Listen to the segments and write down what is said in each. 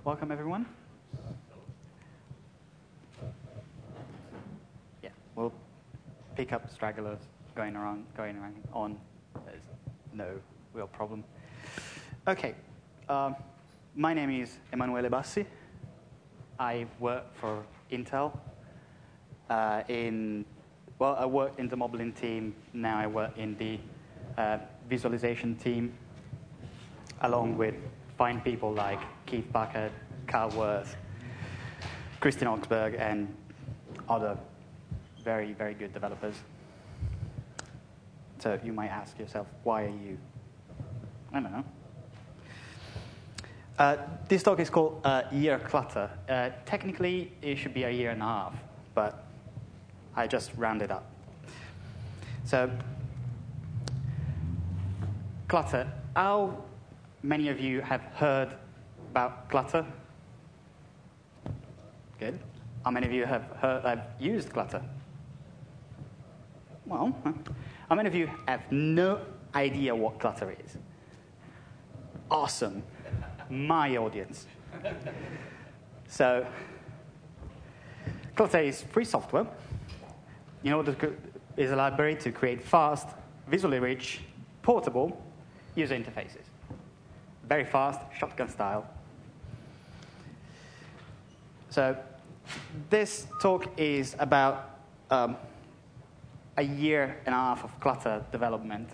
welcome everyone. Yeah, we'll pick up stragglers going around on. There's no real problem. Okay, my name is Emanuele Bassi. I work for Intel. I worked in the modeling team. Now I work in the visualization team, along with fine people like Keith Packard, Carl Worth, Christian Oxberg, and other very, very good developers. So you might ask yourself, why are you? I don't know. This talk is called Year Clutter. Technically, it should be a year and a half, but I just rounded up. So, clutter. How many of you have heard about clutter? Good. How many of you have used clutter? Well, how many of you have no idea what clutter is? Awesome. My audience. So, clutter is free software. In order to is a library to create fast, visually rich, portable user interfaces. Very fast, shotgun style. So this talk is about a year and a half of clutter development.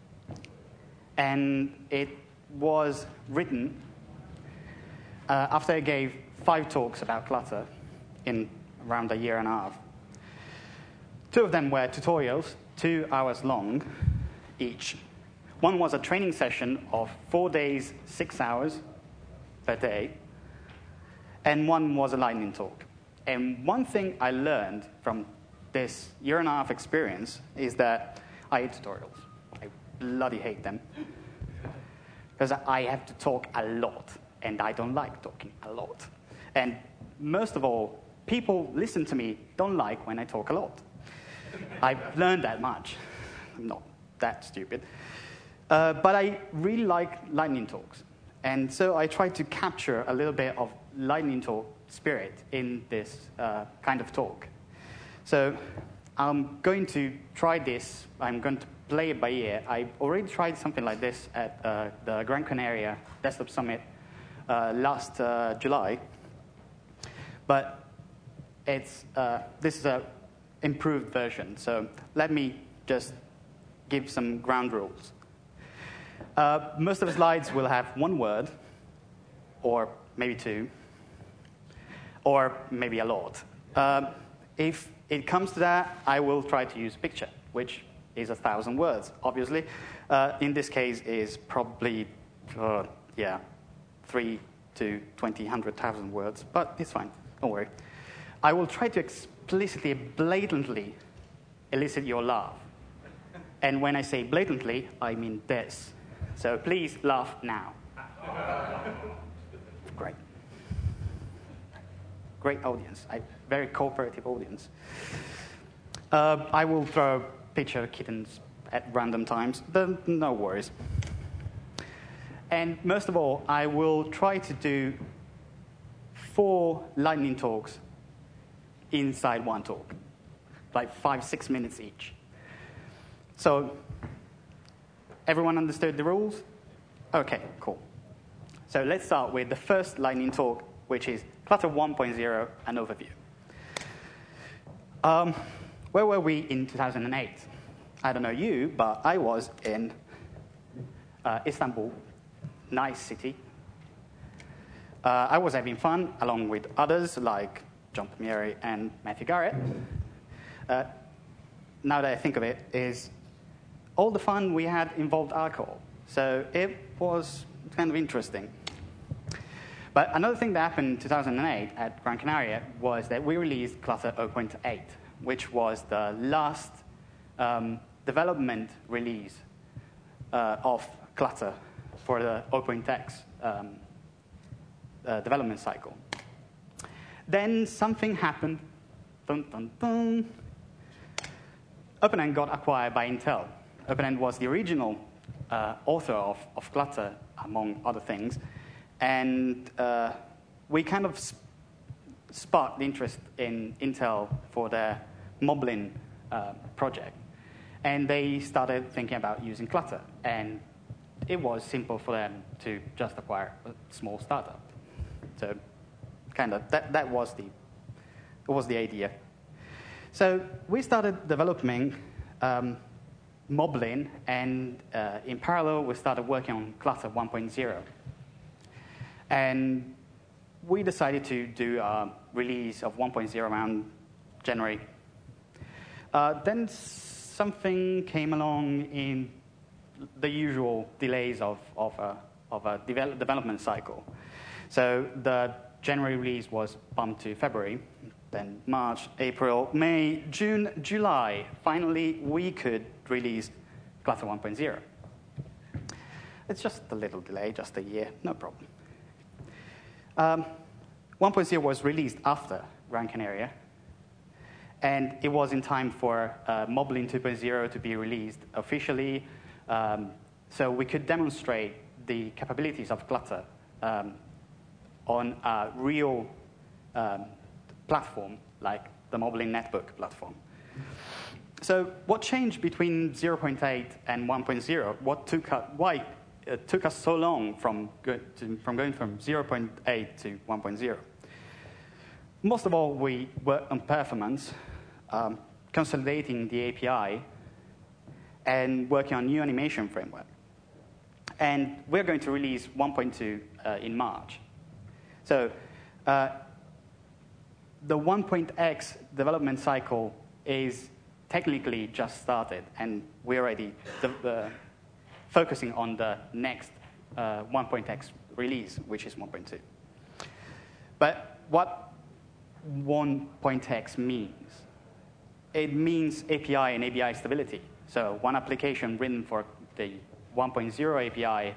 And it was written after I gave 5 talks about clutter in around a year and a half. 2 of them were tutorials, 2 hours long each. One was a training session of 4 days, 6 hours per day. And one was a lightning talk. And one thing I learned from this year and a half experience is that I hate tutorials. I bloody hate them. Because I have to talk a lot, and I don't like talking a lot. And most of all, people listen to me don't like when I talk a lot. I've learned that much. I'm not that stupid. But I really like lightning talks. And so I tried to capture a little bit of lightning talk spirit in this kind of talk. So I'm going to try this. I'm going to play it by ear. I already tried something like this at the Gran Canaria Desktop Summit last July. But this is an improved version. So let me just give some ground rules. Most of the slides will have 1 word, or maybe 2, or maybe a lot. If it comes to that, I will try to use a picture, which is 1,000 words, obviously. In this case, is probably, 3 to 1,000 words, but it's fine, don't worry. I will try to explicitly, blatantly elicit your laugh. And when I say blatantly, I mean this. So please laugh now. Great. Great audience. Very cooperative audience. I will throw picture kittens at random times. No worries. And most of all, I will try to do 4 lightning talks inside one talk, like 5-6 minutes each. So, everyone understood the rules? Okay, cool. So let's start with the first lightning talk, which is Clutter 1.0, an overview. Where were we in 2008? I don't know you, but I was in Istanbul, nice city. I was having fun, along with others like John Palmieri and Matthew Garrett. Now that I think of it, is all the fun we had involved alcohol. So it was kind of interesting. But another thing that happened in 2008 at Gran Canaria was that we released Clutter 0.8, which was the last development release of Clutter for the 0.x development cycle. Then something happened. Dun, dun, dun. OpenEnd got acquired by Intel. OpenEnd was the original author of Clutter, among other things. And we kind of sparked the interest in Intel for their Moblin project. And they started thinking about using Clutter. And it was simple for them to just acquire a small startup. So kind of that was the idea. So we started developing Moblin, and in parallel, we started working on Clutter 1.0. And we decided to do a release of 1.0 around January. Then something came along in the usual delays of a development cycle. So the January release was bumped to February, then March, April, May, June, July. Finally, we could release Clutter 1.0. It's just a little delay, just a year, no problem. 1.0 was released after Gran Canaria, and it was in time for Moblin 2.0 to be released officially, so we could demonstrate the capabilities of Clutter on a real platform like the Moblin Netbook platform. So what changed between 0.8 and 1.0? Why it took us so long from going from 0.8 to 1.0? Most of all, we worked on performance, consolidating the API, and working on new animation framework. And we're going to release 1.2 in March. So the 1.x development cycle is technically just started, and we're already focusing on the next 1.x release, which is 1.2. But what 1.x means? It means API and ABI stability. So one application written for the 1.0 API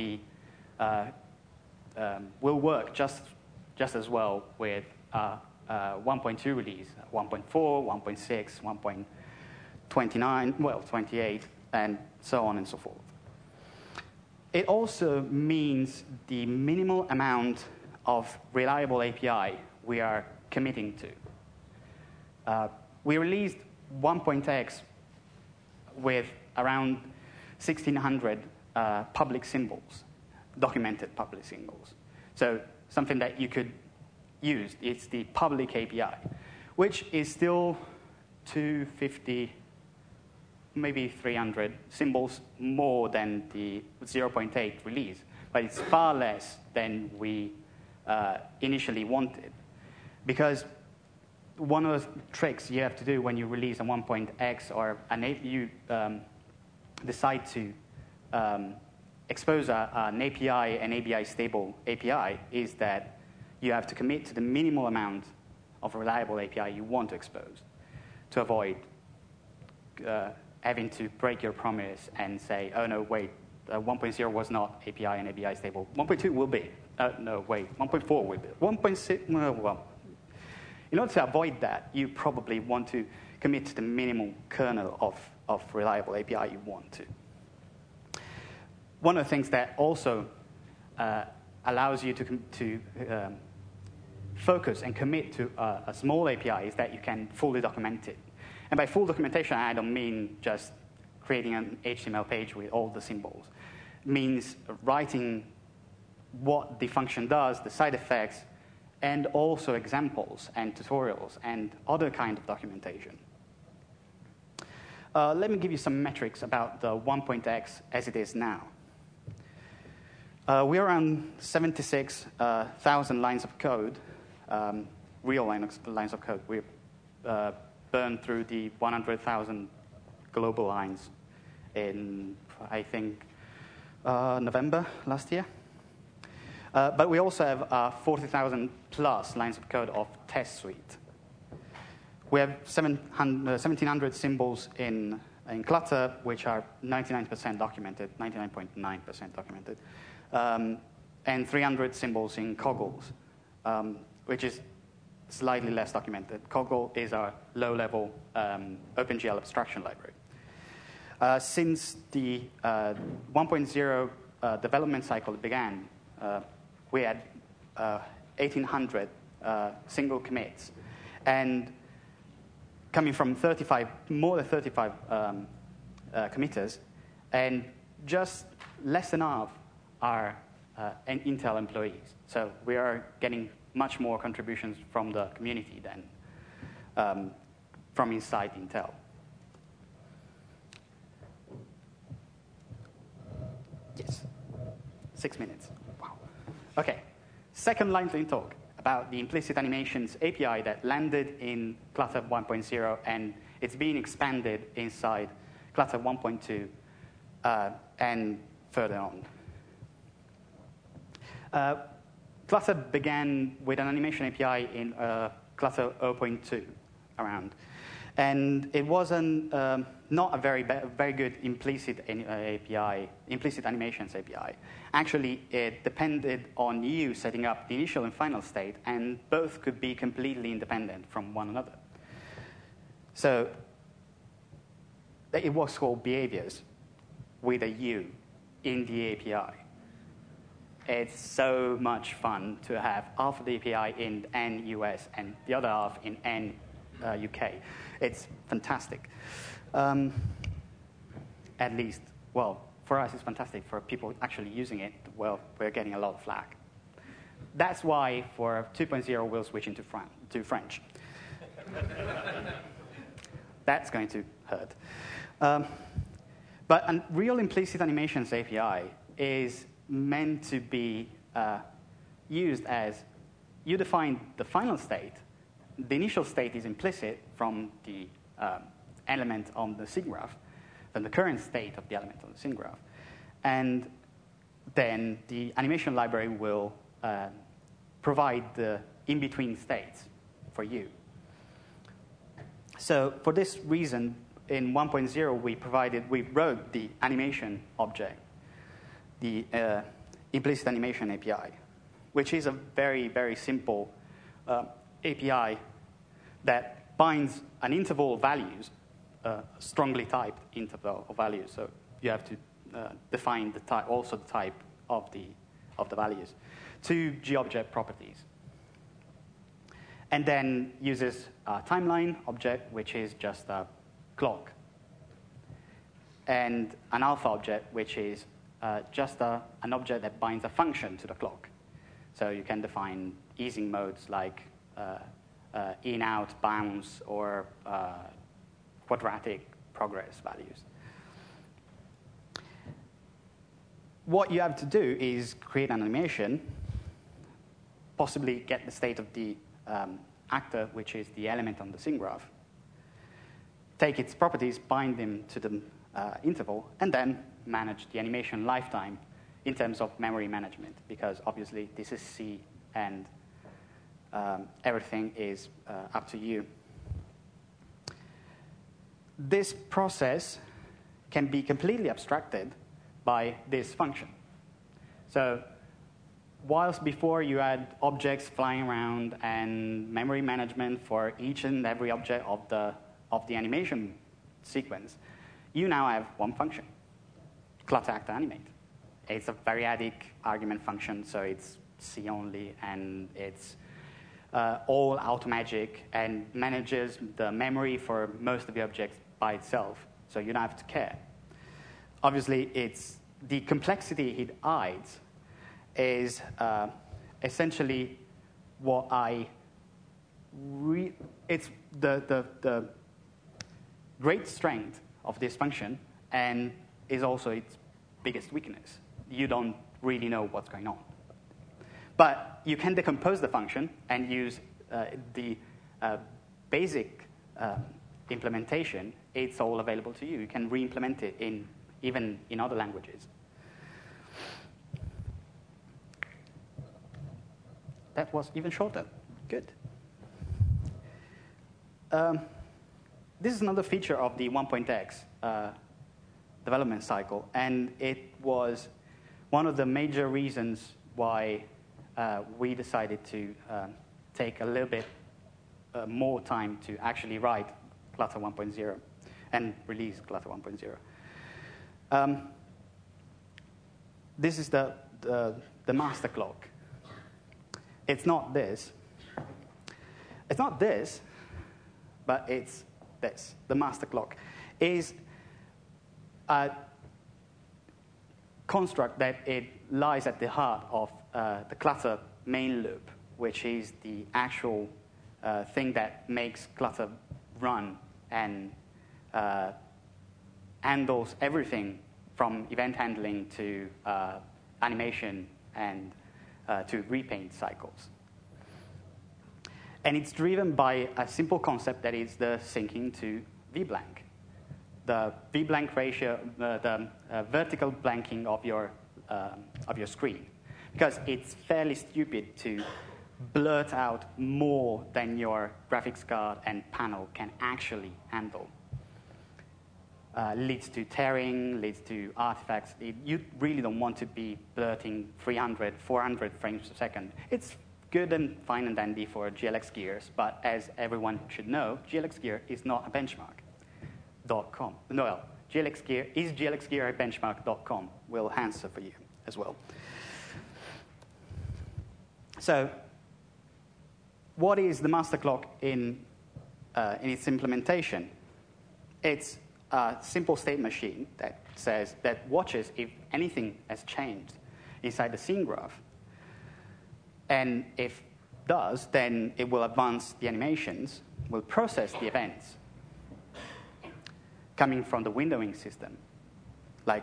will work just as well with 1.2 release, 1.4, 1.6, 1.29, 28, and so on and so forth. It also means the minimal amount of reliable API we are committing to. We released 1.x with around 1,600 public symbols, documented public symbols. So something that you could use, it's the public API, which is still 250, maybe 300 symbols more than the 0.8 release, but it's far less than we initially wanted. Because one of the tricks you have to do when you release a 1.x or you decide to expose an API, an ABI stable API, is that you have to commit to the minimal amount of reliable API you want to expose to avoid having to break your promise and say, oh, no, wait, 1.0 was not API and ABI stable. 1.2 will be. No, wait, 1.4 will be. 1.6, well, in order to avoid that, you probably want to commit to the minimal kernel of reliable API you want to. One of the things that also allows you to focus and commit to a small API is that you can fully document it. And by full documentation, I don't mean just creating an HTML page with all the symbols. It means writing what the function does, the side effects, and also examples and tutorials and other kind of documentation. Let me give you some metrics about the 1.x as it is now. We're around 76,000 lines of code, real lines of code. We burned through the 100,000 global lines in, I think, November last year. But we also have 40,000 plus lines of code of test suite. We have 1,700 symbols in Clutter, which are 99% documented, 99.9% documented, and 300 symbols in Coggles, which is slightly less documented. Coggle is our low-level OpenGL abstraction library. Since the 1.0 development cycle began, we had 1,800 single commits, and coming from more than 35 committers, and just less than half are Intel employees. So we are getting much more contributions from the community than from inside Intel. Yes, 6 minutes. Wow. OK, second lightning talk about the implicit animations API that landed in Clutter 1.0, and it's being expanded inside Clutter 1.2 and further on. Clutter began with an animation API in Clutter 0.2 around. And it wasn't not a very good implicit API, implicit animations API. Actually, it depended on you setting up the initial and final state, and both could be completely independent from one another. So it was called behaviors with a U in the API. It's so much fun to have half of the API in N US and the other half in N UK. It's fantastic. At least, well, for us it's fantastic. For people actually using it, well, we're getting a lot of flack. That's why for 2.0 we'll switch into French. That's going to hurt. But a real implicit animations API is meant to be used as you define the final state. The initial state is implicit from the element on the SIG graph, from the current state of the element on the SIG graph. And then the animation library will provide the in-between states for you. So for this reason, in 1.0, we wrote the animation object, the implicit animation API, which is a very, very simple API that binds an interval of values, strongly typed interval of values. So you have to define the type, also the type of the values, to GObject properties. And then uses a timeline object, which is just a clock, and an alpha object, which is just an object that binds a function to the clock. So you can define easing modes like in, out, bounce, or quadratic progress values. What you have to do is create an animation, possibly get the state of the actor, which is the element on the SIG graph, take its properties, bind them to the interval, and then manage the animation lifetime in terms of memory management, because obviously this is C, and everything is up to you. This process can be completely abstracted by this function. So whilst before you had objects flying around and memory management for each and every object of the animation sequence, you now have one function, clutter actor animate. It's a variadic argument function, so it's C only, and it's all automagic and manages the memory for most of the objects by itself, so you don't have to care. Obviously, it's the complexity it hides is essentially what it's the great strength of this function, and is also its biggest weakness. You don't really know what's going on. But you can decompose the function and use the basic implementation. It's all available to you. You can re-implement it even in other languages. That was even shorter. Good. This is another feature of the 1.x development cycle, and it was one of the major reasons why we decided to take a little bit more time to actually write Clutter 1.0 and release Clutter 1.0. This is the master clock. it's not this. It's not this, but it's this. The master clock is a construct that it lies at the heart of the Clutter main loop, which is the actual thing that makes Clutter run and handles everything from event handling to animation and to repaint cycles. And it's driven by a simple concept that is the syncing to vBlank. The vBlank ratio, the vertical blanking of your screen. Because it's fairly stupid to blurt out more than your graphics card and panel can actually handle. Leads to tearing, leads to artifacts. You really don't want to be blurting 300, 400 frames per second. It's good and fine and dandy for GLX gears, but as everyone should know, GLX gear is not a benchmark.com. No, well, GLX gear is GLX gear at benchmark.com. Will answer for you as well. So, what is the master clock in its implementation? It's a simple state machine that says that watches if anything has changed inside the scene graph. And if it does, then it will advance the animations, will process the events coming from the windowing system, like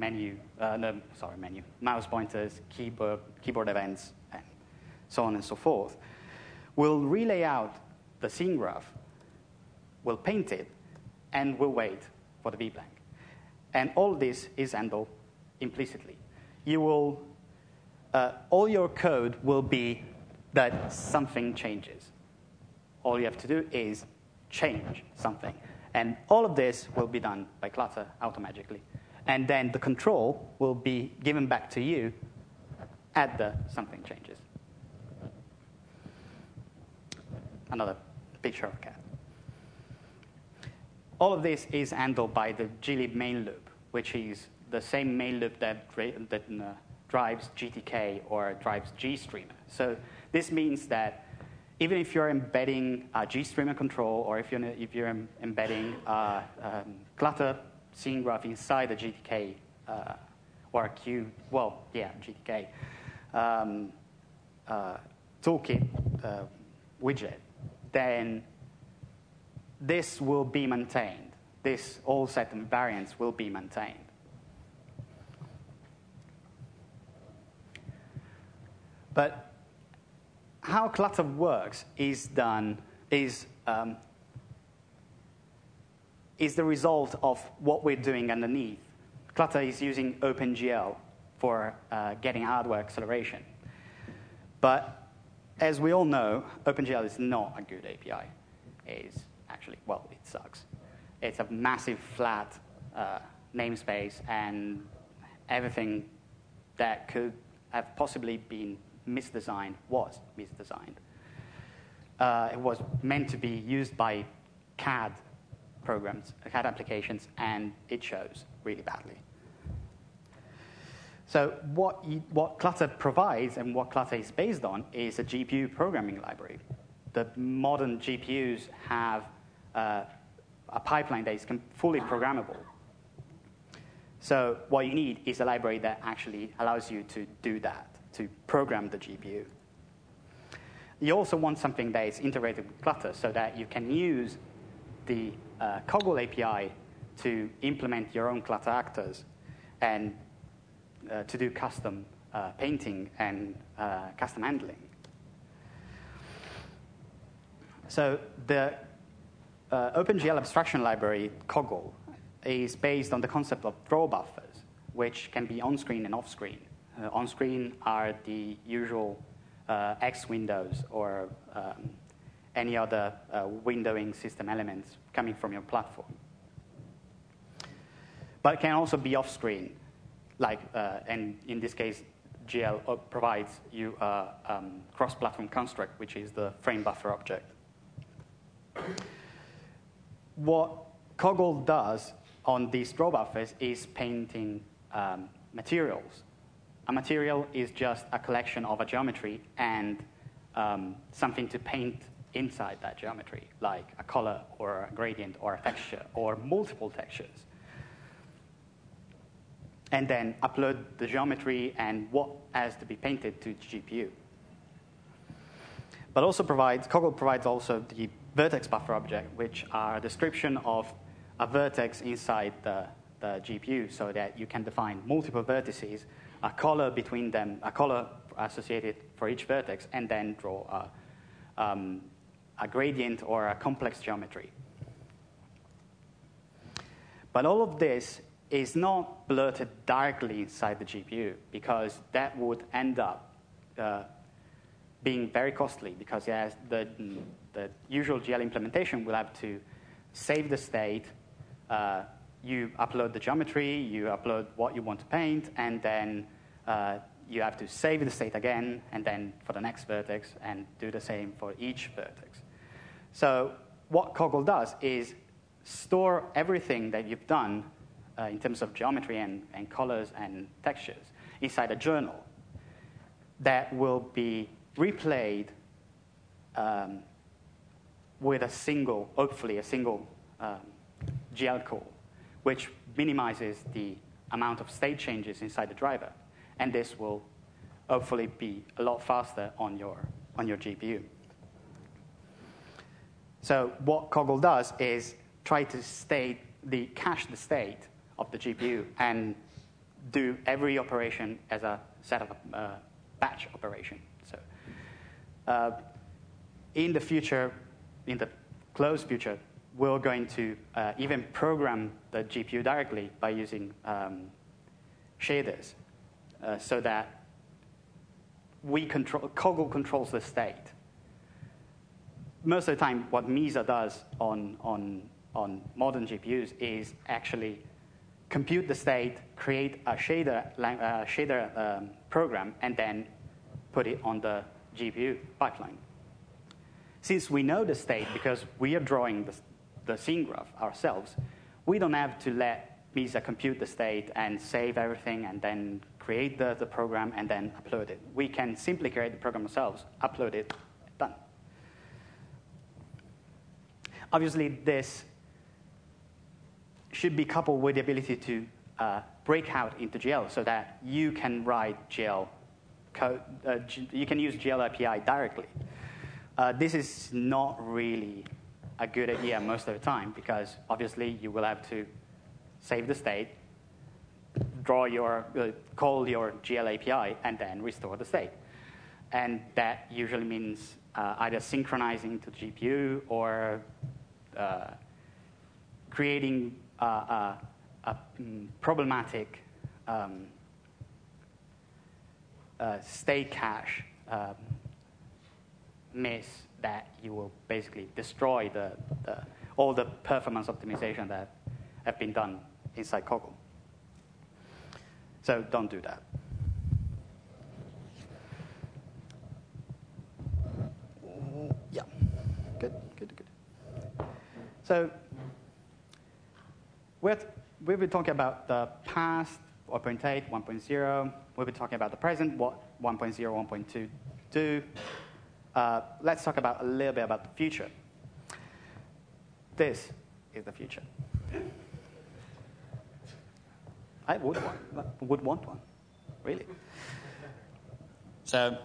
mouse pointers, keyboard events, and so on and so forth. We'll relay out the scene graph, we'll paint it, and we'll wait for the vBlank. And all this is handled implicitly. You will all your code will be that something changes. All you have to do is change something. And all of this will be done by Clutter automatically. And then the control will be given back to you at the something changes. Another picture of a cat. All of this is handled by the glib main loop, which is the same main loop that drives GTK or drives GStreamer. So this means that even if you're embedding a GStreamer control or if you're embedding Clutter scene graph inside a GTK or a GTK toolkit widget, then this will be maintained. This all set and variants will be maintained. But how Clutter works is the result of what we're doing underneath. Clutter is using OpenGL for getting hardware acceleration. But as we all know, OpenGL is not a good API. It sucks. It's a massive flat namespace, and everything that could have possibly been misdesigned was misdesigned. It was meant to be used by CAD programs, CAD applications, and it shows really badly. So what Clutter provides and what Clutter is based on is a GPU programming library. The modern GPUs have a pipeline that is fully programmable. So what you need is a library that actually allows you to do that, to program the GPU. You also want something that is integrated with Clutter so that you can use the Coggle API to implement your own Clutter actors and to do custom painting and custom handling. So the OpenGL abstraction library, Coggle, is based on the concept of draw buffers, which can be on-screen and off-screen. On-screen are the usual X windows or any other windowing system elements coming from your platform. But it can also be off-screen, and in this case, GL provides you a cross-platform construct, which is the frame buffer object. What Coggle does on these draw buffers is painting materials. A material is just a collection of a geometry and something to paint inside that geometry, like a color or a gradient or a texture or multiple textures. And then upload the geometry and what has to be painted to the GPU. But also Coggle provides also the vertex buffer object, which are a description of a vertex inside the GPU, so that you can define multiple vertices, a color between them, a color associated for each vertex, and then draw a gradient or a complex geometry. But all of this is not blurted directly inside the GPU, because that would end up being very costly, because the usual GL implementation will have to save the state, you upload the geometry, you upload what you want to paint, and then you have to save the state again, and then for the next vertex, and do the same for each vertex. So what Coggle does is store everything that you've done in terms of geometry and colors and textures inside a journal that will be replayed with hopefully a single GL call, which minimizes the amount of state changes inside the driver. And this will hopefully be a lot faster on your GPU. So what Coggle does is try to cache the state of the GPU and do every operation as a set of batch operation. So in the future, in the close future, we're going to even program the GPU directly by using shaders, so that Coggle controls the state. Most of the time, what Mesa does on modern GPUs is actually compute the state, create a shader program, and then put it on the GPU pipeline. Since we know the state, because we are drawing the scene graph ourselves, we don't have to let Mesa compute the state and save everything and then create the program and then upload it. We can simply create the program ourselves, upload it, done. Obviously, this should be coupled with the ability to break out into GL, so that you can write GL code. You can use GL API directly. This is not really a good idea most of the time, because obviously you will have to save the state, call your GL API, and then restore the state. And that usually means either synchronizing to the GPU or creating a problematic state cache miss that you will basically destroy all the performance optimization that have been done inside Coggle. So don't do that. Yeah, good. So we've been talking about the past, 1.8, 1.0. We've been talking about the present, what 1.0, 1.2 do. Let's talk a little bit about the future. This is the future. I would want one, really. So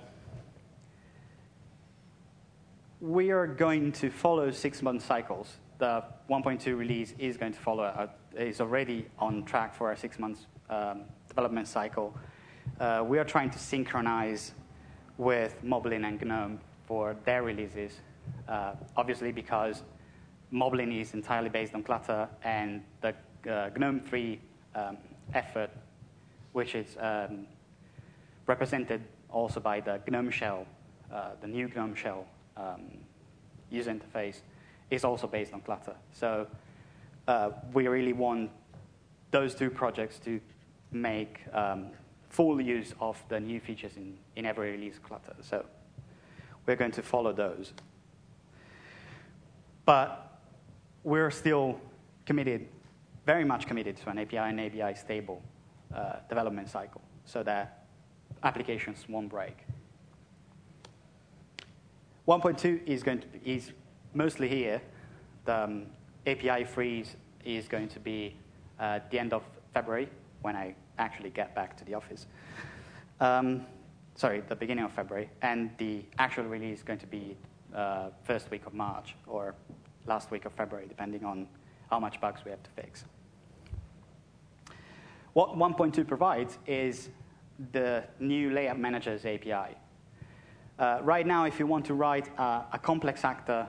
we are going to follow 6-month cycles. The 1.2 release is going to follow, is already on track for a 6-month development cycle. We are trying to synchronize with Moblin and GNOME for their releases, obviously because Moblin is entirely based on Clutter, and the GNOME 3 effort, which is represented also by the GNOME shell, the new GNOME shell user interface, is also based on Clutter. So we really want those two projects to make full use of the new features in every release of Clutter. So we're going to follow those. But we're still committed, very much committed to an API and ABI stable development cycle, so that applications won't break. 1.2 is mostly here. The API freeze is going to be the end of February, when I actually get back to the office. Sorry, the beginning of February. And the actual release is going to be first week of March or last week of February, depending on how much bugs we have to fix. What 1.2 provides is the new Layout Managers API. Right now, if you want to write a complex actor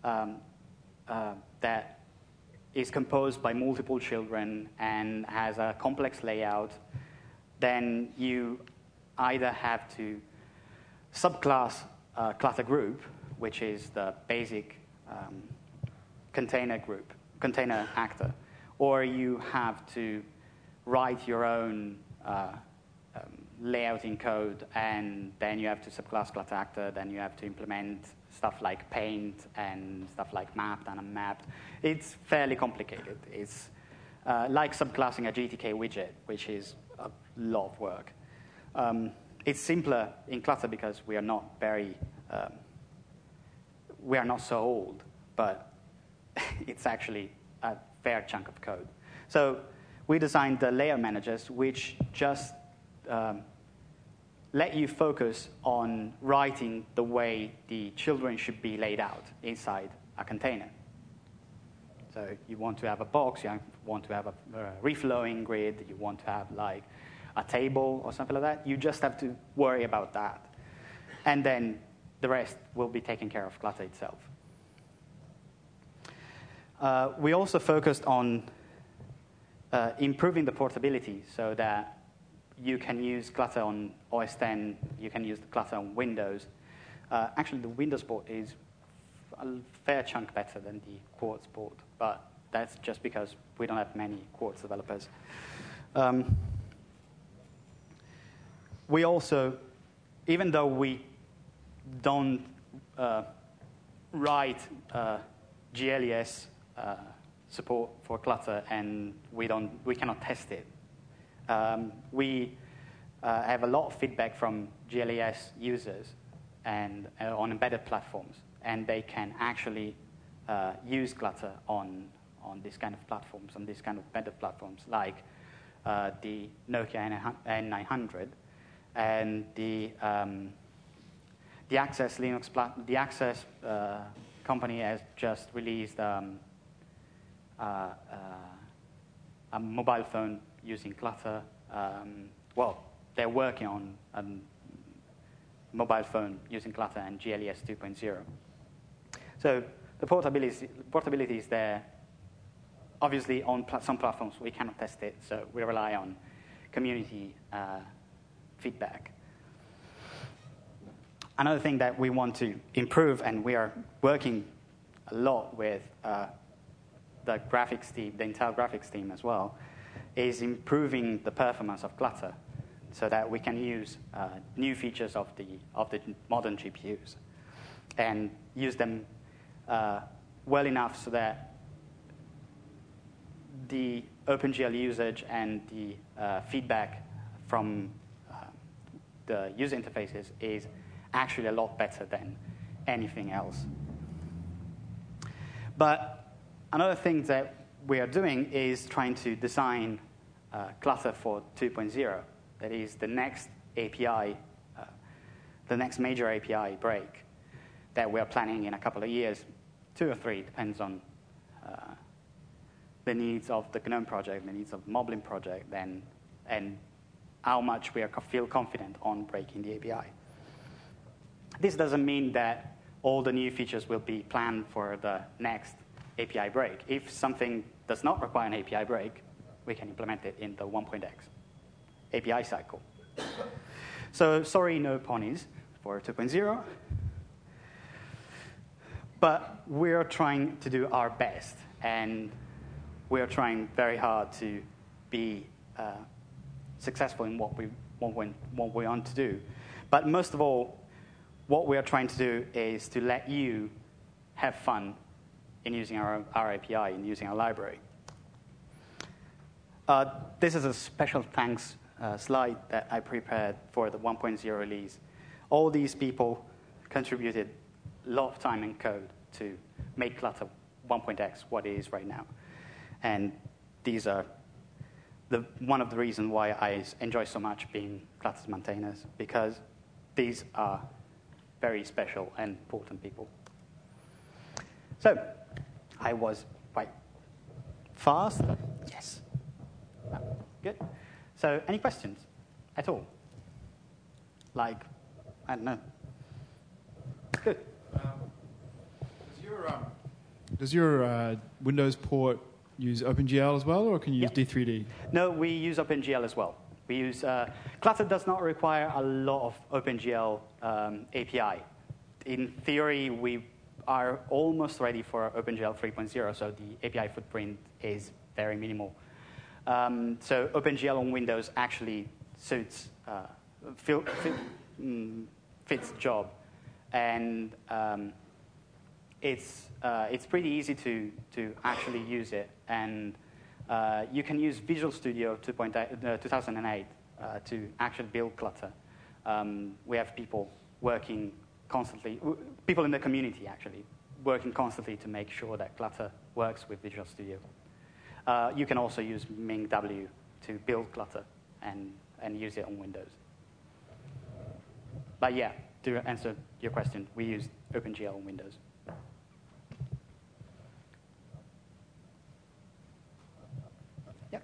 that is composed by multiple children and has a complex layout, then you either have to subclass Clutter group, which is the basic container actor, or you have to write your own layout in code, and then you have to subclass Clutter actor, then you have to implement stuff like paint and stuff like mapped and unmapped. It's fairly complicated. It's like subclassing a GTK widget, which is a lot of work. It's simpler in Clutter because we are not so old, but it's actually a fair chunk of code. So we designed the layer managers, which just let you focus on writing the way the children should be laid out inside a container. So you want to have a box, you want to have a reflowing grid, you want to have like a table or something like that. You just have to worry about that. And then the rest will be taken care of Clutter itself. We also focused on improving the portability so that you can use Clutter on OS X, you can use the Clutter on Windows. Actually, the Windows port is a fair chunk better than the Quartz port, but that's just because we don't have many Quartz developers. We also, even though we don't write GLES support for Clutter and we cannot test it, we have a lot of feedback from GLES users and on embedded platforms, and they can actually use Clutter on these kind of platforms, on these kind of embedded platforms, like the Nokia N900 and the Access Linux the Access company has just released a mobile phone using Clutter. Well, they're working on a mobile phone using Clutter and GLES 2.0. So the portability is there. Obviously, on some platforms, we cannot test it, so we rely on community feedback. Another thing that we want to improve, and we are working a lot with the graphics team, the Intel graphics team as well, is improving the performance of Clutter so that we can use new features of the modern GPUs and use them well enough so that the OpenGL usage and the feedback from the user interfaces is actually a lot better than anything else. But another thing that we are doing is trying to design Clutter for 2.0. That is the next API, the next major API break that we are planning in a couple of years, 2 or 3, depends on the needs of the GNOME project, the needs of the Moblin project, and how much we feel confident on breaking the API. This doesn't mean that all the new features will be planned for the next API break. If something does not require an API break, we can implement it in the 1.x API cycle. So sorry, no ponies for 2.0. But we're trying to do our best, and we're trying very hard to be successful in what we want to do. But most of all, what we are trying to do is to let you have fun in using our API, in using our library. This is a special thanks slide that I prepared for the 1.0 release. All these people contributed a lot of time and code to make Clutter 1.x what it is right now. And these are one of the reasons why I enjoy so much being Clutter's maintainers, because these are very special and important people. So I was quite fast. Yes. Good. So any questions at all? Like, I don't know. Good. Does your Windows port use OpenGL as well, or can you use D3D? No, we use OpenGL as well. We use Clutter does not require a lot of OpenGL API. In theory, we are almost ready for OpenGL 3.0, so the API footprint is very minimal. So OpenGL on Windows actually suits, fits the job, and it's pretty easy to actually use it. And you can use Visual Studio 2008 to actually build Clutter. We have people working constantly, people in the community actually, working constantly to make sure that Clutter works with Visual Studio. You can also use MingW to build Clutter and use it on Windows. But yeah, to answer your question, we use OpenGL on Windows. Yes.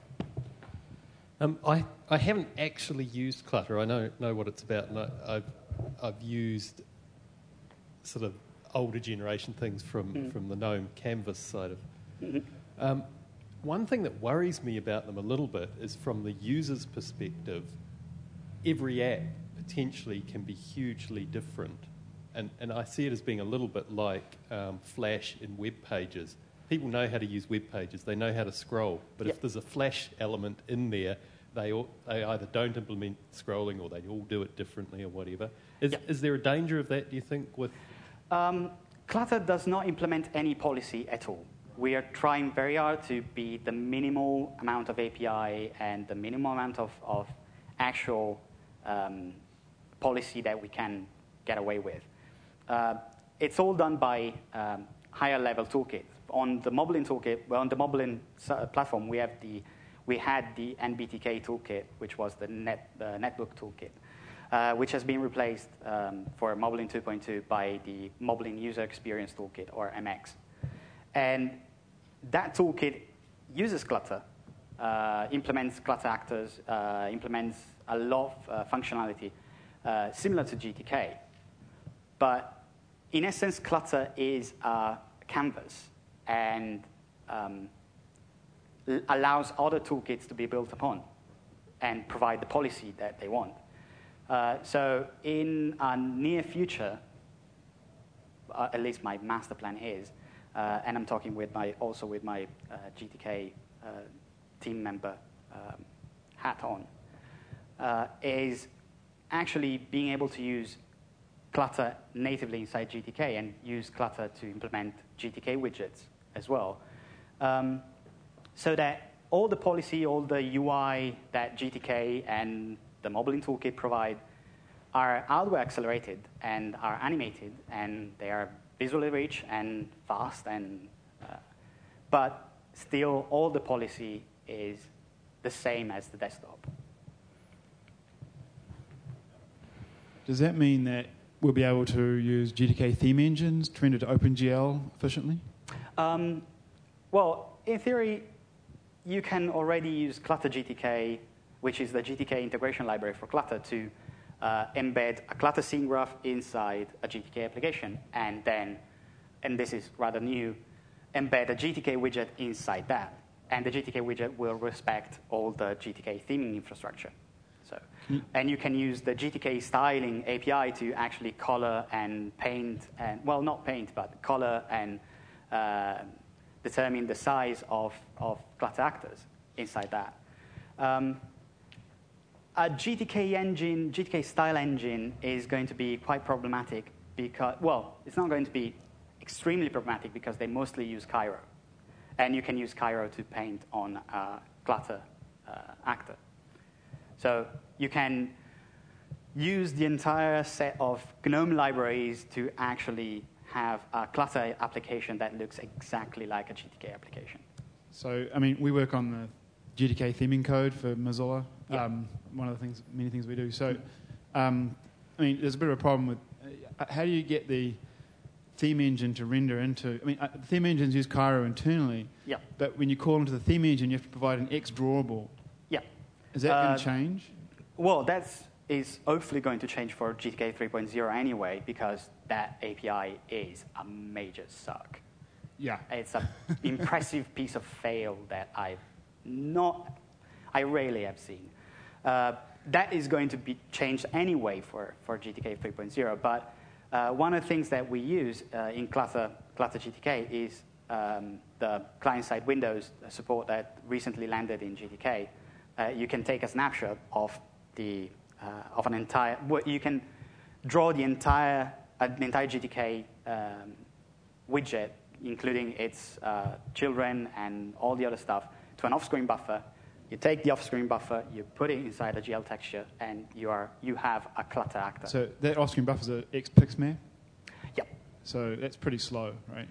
I haven't actually used Clutter. I know what it's about, and I've used sort of older generation things from the GNOME Canvas side of. Mm-hmm. One thing that worries me about them a little bit is from the user's perspective, every app potentially can be hugely different. And I see it as being a little bit like Flash in web pages. People know how to use web pages. They know how to scroll. But if there's a Flash element in there, they either don't implement scrolling or they all do it differently or whatever. Is there a danger of that, do you think, with... Clutter does not implement any policy at all. We are trying very hard to be the minimal amount of API and the minimal amount of actual policy that we can get away with. It's all done by higher level toolkits. On the Moblin toolkit, well, on the Moblin platform, we had the NBTK toolkit, which was the netbook toolkit, which has been replaced for Moblin 2.2 by the Moblin User Experience Toolkit, or MX. And that toolkit uses Clutter, implements Clutter actors, implements a lot of functionality similar to GTK. But in essence, Clutter is a canvas and allows other toolkits to be built upon and provide the policy that they want. So in a near future, at least my master plan is, and I'm talking also with my GTK team member hat on, is actually being able to use Clutter natively inside GTK and use Clutter to implement GTK widgets as well. So that all the policy, all the UI that GTK and the Moblin toolkit provide are hardware accelerated and are animated, and they are visually rich and fast, and but still all the policy is the same as the desktop. Does that mean that we'll be able to use GTK theme engines to render to OpenGL efficiently? Well, in theory, you can already use Clutter GTK, which is the GTK integration library for Clutter, to embed a Clutter scene graph inside a GTK application, and then, and this is rather new, embed a GTK widget inside that. And the GTK widget will respect all the GTK theming infrastructure. So, and you can use the GTK styling API to actually color and paint, and well, not paint, but color and determine the size of Clutter actors inside that. A GTK engine, GTK style engine, is going to be quite problematic because, well, it's not going to be extremely problematic because they mostly use Cairo. And you can use Cairo to paint on a Clutter actor. So you can use the entire set of GNOME libraries to actually have a Clutter application that looks exactly like a GTK application. So, I mean, we work on the GTK theming code for Mozilla. Yeah. One of the many things we do. So, I mean, there's a bit of a problem with how do you get the theme engine to render into... I mean, theme engines use Cairo internally, Yeah. but when you call into the theme engine, you have to provide an X drawable. Yeah. Is that going to change? Well, that is hopefully going to change for GTK 3.0 anyway, because that API is a major suck. Yeah. It's an impressive piece of fail that I rarely have seen. That is going to be changed anyway for GTK 3.0, but one of the things that we use in Clutter GTK is the client-side Windows support that recently landed in GTK. You can take a snapshot of an entire. You can draw the entire GTK widget, including its children and all the other stuff, to an off-screen buffer. You take the off-screen buffer, you put it inside a GL texture, and you have a Clutter actor. So that off-screen buffer is an XPixMap? Yep. So that's pretty slow, right?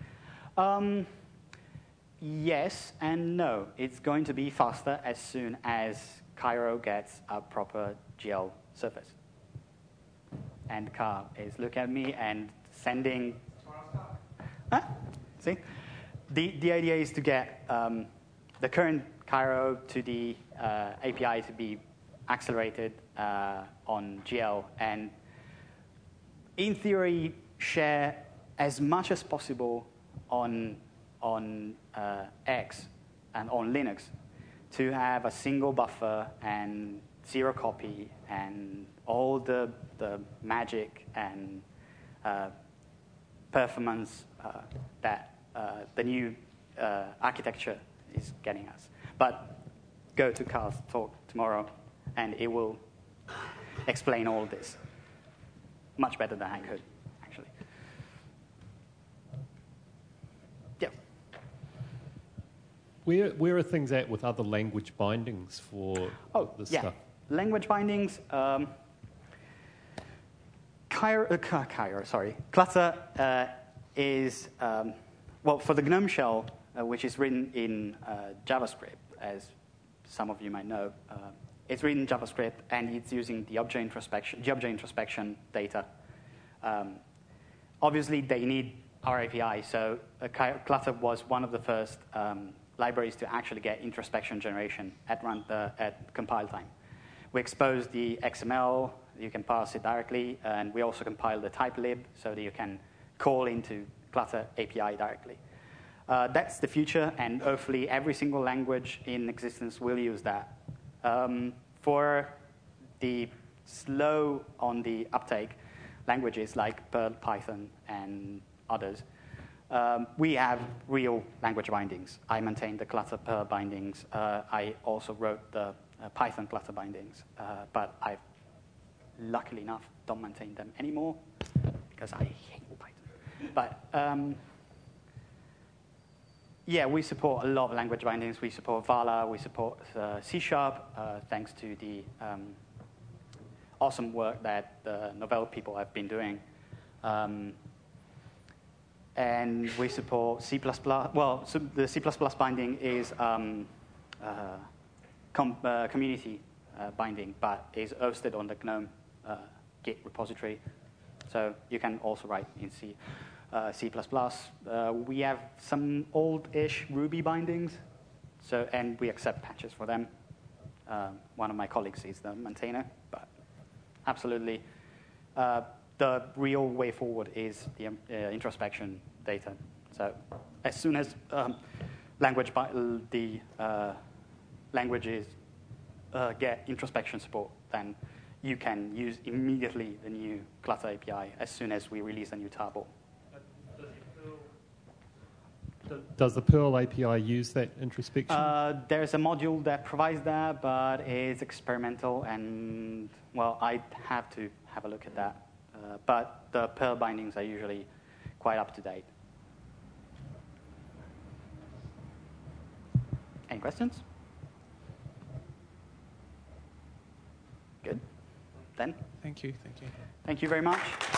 Yes and no. It's going to be faster as soon as Cairo gets a proper GL surface. And Carl is looking at me and sending... Huh? See? The idea is to get the current Cairo to the API to be accelerated on GL, and in theory share as much as possible on X and on Linux to have a single buffer and zero copy and all the magic and performance that the new architecture is getting us. But go to Carl's talk tomorrow, and it will explain all this much better than I could, actually. Yeah. Where are things at with other language bindings for this stuff? Language bindings. Clutter is, for the GNOME shell, which is written in JavaScript, as some of you might know. It's written in JavaScript, and it's using the object introspection data. Obviously, they need our API, so Clutter was one of the first libraries to actually get introspection generation at compile time. We exposed the XML, you can parse it directly, and we also compile the typelib so that you can call into Clutter API directly. That's the future, and hopefully every single language in existence will use that. For the slow on the uptake languages like Perl, Python, and others, we have real language bindings. I maintain the Clutter Perl bindings. I also wrote the Python Clutter bindings, but I, luckily enough, don't maintain them anymore because I hate Python. But yeah, we support a lot of language bindings. We support Vala, we support C#, thanks to the awesome work that the Novell people have been doing. And we support C++. Well, so the C++ binding is community binding, but is hosted on the GNOME Git repository. So you can also write in C. C++. We have some old-ish Ruby bindings, and we accept patches for them. One of my colleagues is the maintainer, but absolutely. The real way forward is the introspection data. So as soon as languages get introspection support, then you can use immediately the new Clutter API as soon as we release a new tarball. Does the Perl API use that introspection? There's a module that provides that, but it's experimental, and, well, I'd have to have a look at that. But the Perl bindings are usually quite up to date. Any questions? Good. then. Thank you. Thank you. Thank you very much.